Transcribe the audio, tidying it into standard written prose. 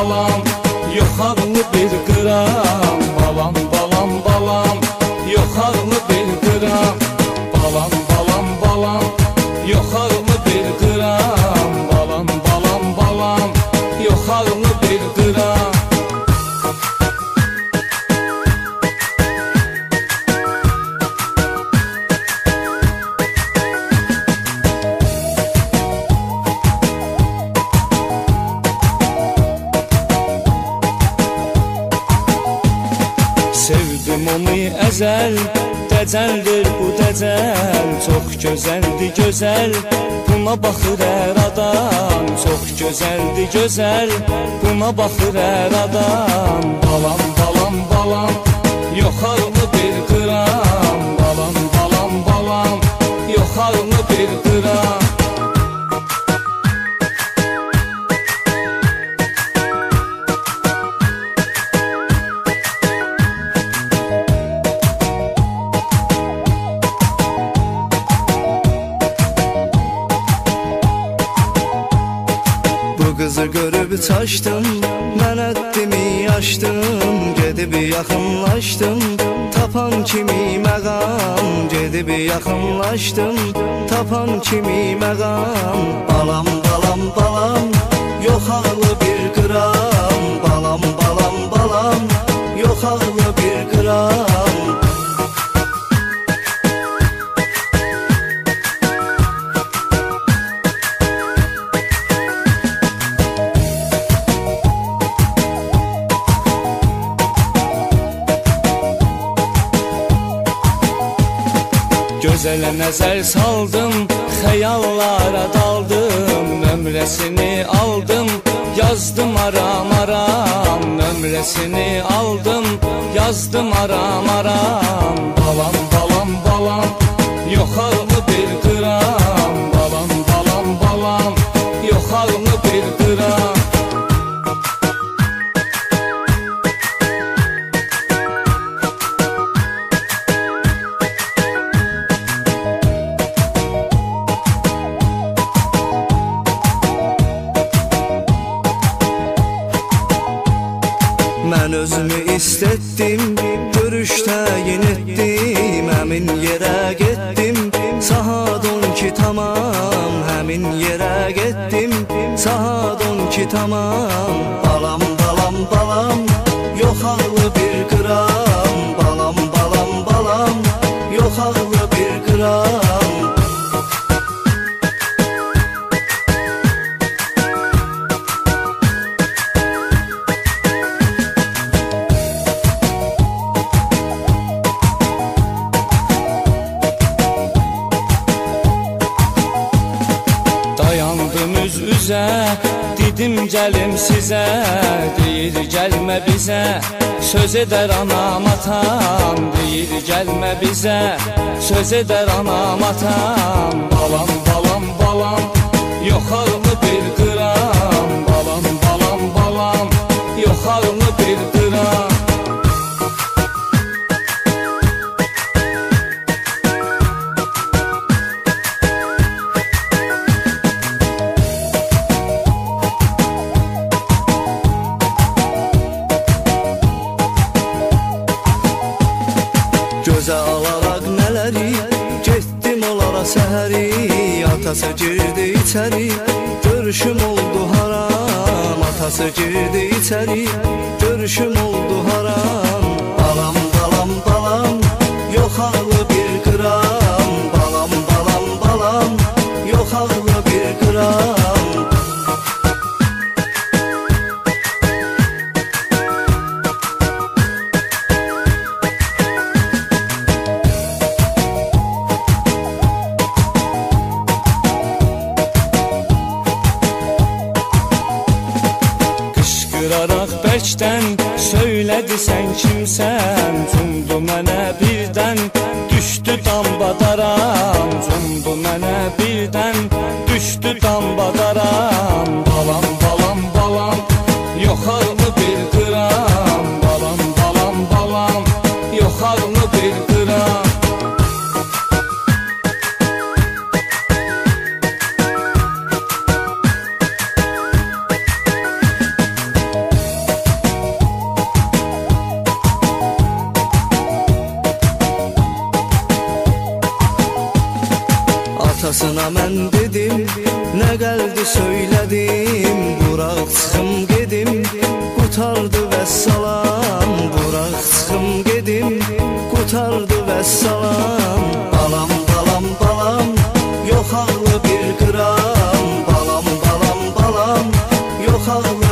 balam, yox ağlı bir qıram. Balam, balam, balam, yox ağlı bir qıram. Balam, balam, balam, yox ağlı bir qıram. Balam, balam, balam, yox ağlı bir qıram. Sevdim onu əzəl, dəcəldir bu dəcəl. Çox gözəldir gözəl, buna baxır hər adam. Çox gözəldir gözəl, buna baxır hər adam. Balam, balam, balam, yox ağlı bir qıram. Balam, balam, balam, yox ağlı bir qıram. Qızı görüb çaşdım, mən əddimi yaşdım. Gedib yaxınlaşdım, tapan kimi məqam. Gedib yaxınlaşdım, tapan kimi məqam. Balam, balam, balam, yox ağlı bir qıram. Balam, balam, balam, yox ağlı bir qıram. Gözələ nəzər saldım, xəyallara daldım. Nömrəsini aldım, yazdım aram aram. Nömrəsini aldım, yazdım aram aram. Balam, balam, balam, yox ağlı bir qıram. Balam, balam, balam, yox ağlı bir qıram. Mən özümü istətdim, görüşdə yin etdim. Həmin yerə getdim, saat 12 tamam. Həmin yerə getdim, saat 12 tamam. Balam, balam, balam, yox ağlı bir qıram. Balam, balam, balam, yox ağlı bir qıram. Dayandım üz-üzə, dedim gəlim sizə. Deyir gəlmə bizə, söz edər anam atam. Deyir gəlmə bizə, söz edər anam atam. Balam, balam, balam, yox ağlı bir qıram. Balam, balam, balam, yox ağlı bir qıram. Gözə alaraq nələri, getdim onlara səhəri. Atası girdi içəri, görüşüm oldu haram. Atası girdi içəri, görüşüm oldu haram. Balam, balam, balam, yox ağlı bir qıram. Balam, balam, balam, yox ağlı bir qıram. Qışqıraraq bərkdən söylədi sən kimsən. Cumdu mənə birdən, düşdü dambadaram. Cumdu mənə birdən, düşdü dambadaram. Balam, balam, balam, yox ağlı bir qıram. Balam, balam, balam, yox ağlı bir qıram. mən dedim, nə gəldi söylədim, burax çıxım gedim, qutardı vəssalam, burax çıxım gedim, qutardı vəssalam. Balam, balam, balam, yox ağlı bir qram, balam, balam, balam, yox ağlı